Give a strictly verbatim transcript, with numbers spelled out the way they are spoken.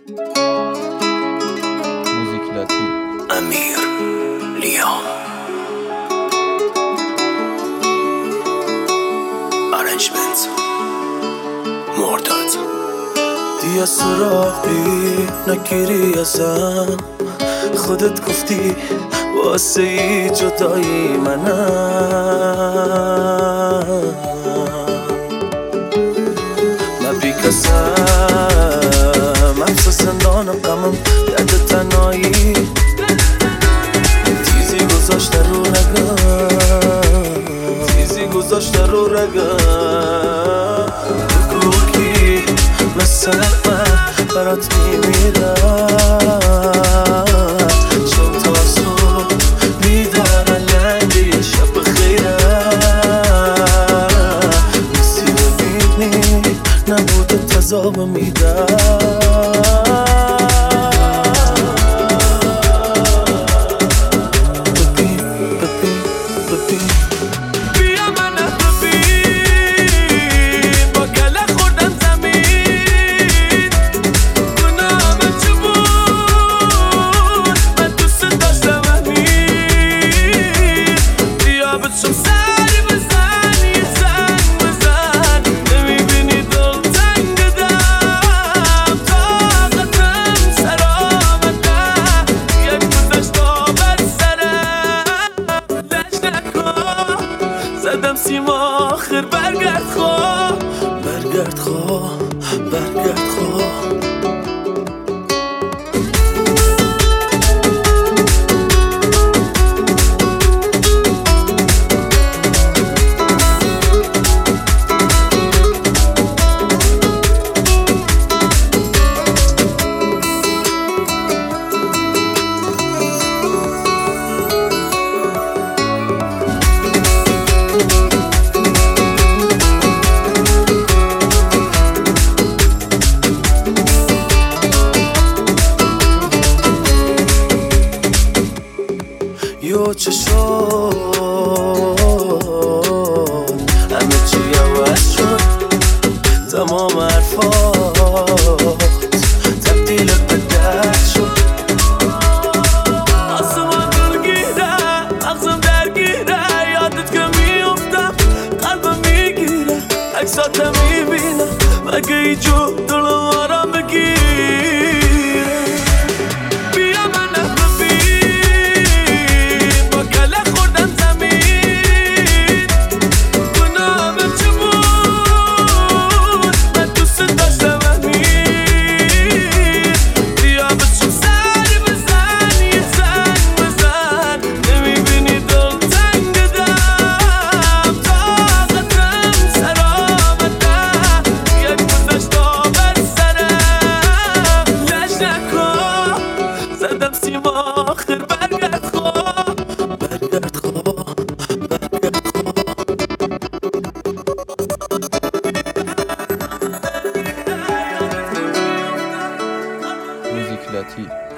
موزیک لاتی امیر لیام ارنجمنت مرداد دیگه سراغی نگیری ازم، خودت گفتی واسه ای جدایی منم. من بی کسم حبس زندان غمم، درد تنهایی تیزی گذاشته رو رگم، تیزی گذاشته رو رگم. بگو کی مثل من برات میمیرم، چون تا صبح میدارن لنگه یه شب خیرم. نیستی ببینی نبوده تذاب میدم. زدم سیما آخر برگرد خواه، برگرد خواه، برگرد خواه. یو چه شد همه چی عوض شد، تمام حرفات تبدیل به درد شد. آسمان درگیره، مغزم درگیره، یادت که میافتم قلبم میگیره، عکساتم میبینم مگه ای جو دلم آرام بگیره. زدم سیما آخر برگرد خواه، برگرد خواه، برگرد خواه. موزیک لاتی